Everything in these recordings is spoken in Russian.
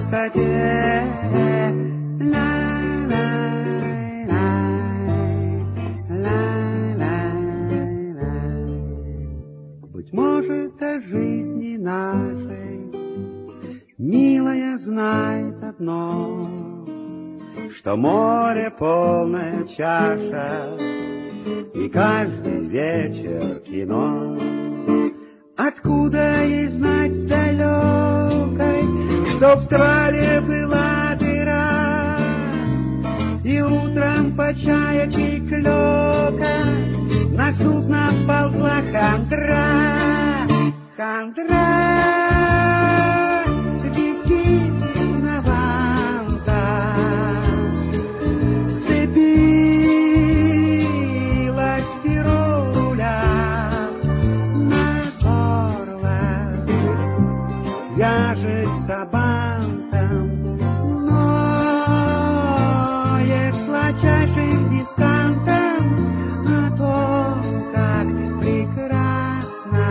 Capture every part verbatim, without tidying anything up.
пустоте. Быть может, о жизни нашей милая знает одно, что море полная чаша, и каждый вечер кино. Откуда ей знать далекой, что в трале была дыра, и утром по чаячьей клёкой на судно ползла хандра. Хандра висит на вантах, цепилась перо руля на горло, вяжется бантом, ноет сладчайшим дискантом о том, как прекрасна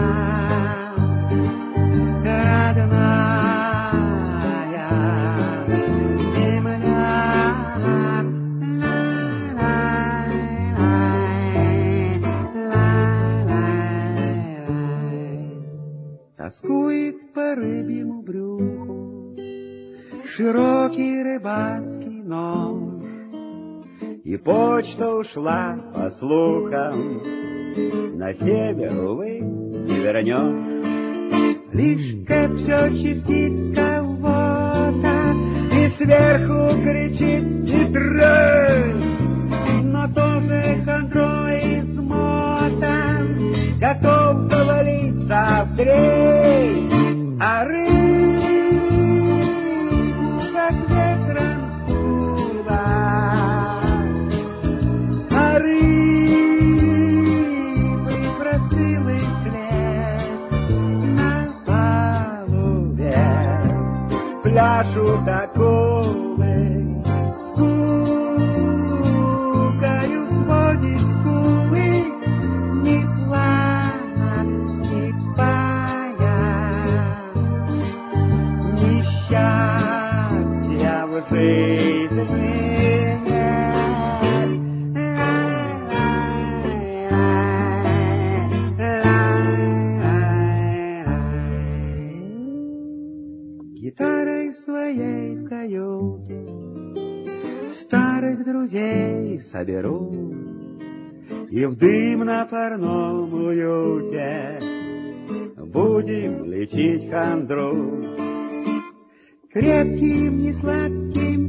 родная земля. Тоскует по рыбьему брюху широкий рыбацкий нож, и почта ушла, по слухам, на север, увы, не вернешь. Лишь как все чистит кого-то и сверху кричит «Петры!», но тоже хандрой измотан, готов завалиться в дрейф, а рыбу как ветром сдуло, а рыбы простылый след на палубе пляшут акулы, скукою сводит скулы, ни плана, ни пая, ни счастья в жизни нет. Гитарой своей в каюте старых друзей соберу, и в дымно-парном уюте будем лечить хандру. Крепким, несладким